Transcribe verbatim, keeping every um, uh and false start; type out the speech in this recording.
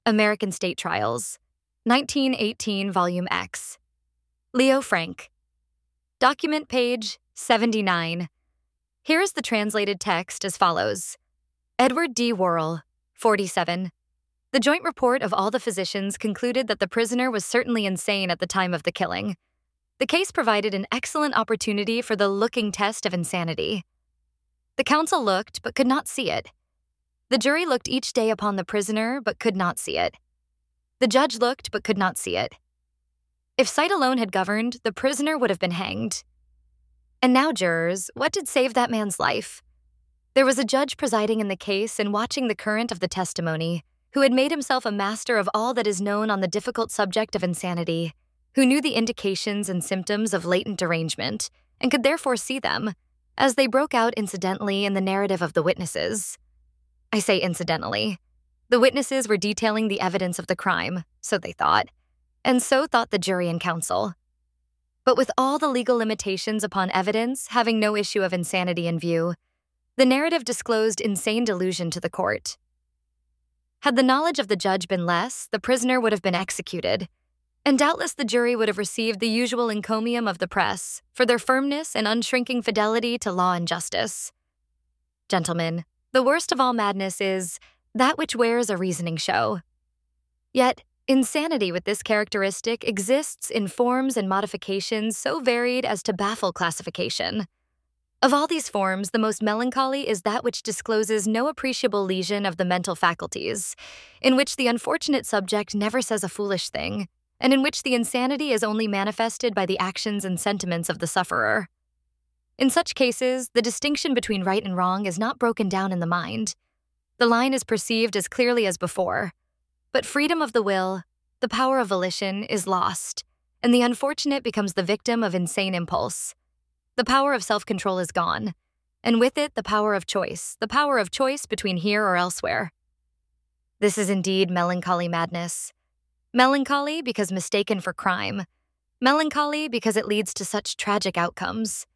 American State Trials, nineteen eighteen, Volume X. Leo Frank. Document page seventy-nine. Here is the translated text as follows. Edward D. Worrell, forty-seven. The joint report of all the physicians concluded that the prisoner was certainly insane at the time of the killing. The case provided an excellent opportunity for the looking test of insanity. The counsel looked but could not see it. The jury looked each day upon the prisoner but could not see it. The judge looked but could not see it. If sight alone had governed, the prisoner would have been hanged. And now, jurors, what did save that man's life? There was a judge presiding in the case and watching the current of the testimony, who had made himself a master of all that is known on the difficult subject of insanity, who knew the indications and symptoms of latent derangement, and could therefore see them, as they broke out incidentally in the narrative of the witnesses. I say incidentally. The witnesses were detailing the evidence of the crime, so they thought, and so thought the jury and counsel. But with all the legal limitations upon evidence having no issue of insanity in view, the narrative disclosed insane delusion to the court. Had the knowledge of the judge been less, the prisoner would have been executed, and doubtless the jury would have received the usual encomium of the press for their firmness and unshrinking fidelity to law and justice. Gentlemen, the worst of all madness is that which wears a reasoning show. Yet, insanity with this characteristic exists in forms and modifications so varied as to baffle classification. Of all these forms, the most melancholy is that which discloses no appreciable lesion of the mental faculties, in which the unfortunate subject never says a foolish thing, and in which the insanity is only manifested by the actions and sentiments of the sufferer. In such cases, the distinction between right and wrong is not broken down in the mind. The line is perceived as clearly as before, but freedom of the will, the power of volition, is lost, and the unfortunate becomes the victim of insane impulse. The power of self-control is gone, and with it the power of choice, the power of choice between here or elsewhere. This is indeed melancholy madness. Melancholy because mistaken for crime. Melancholy because it leads to such tragic outcomes.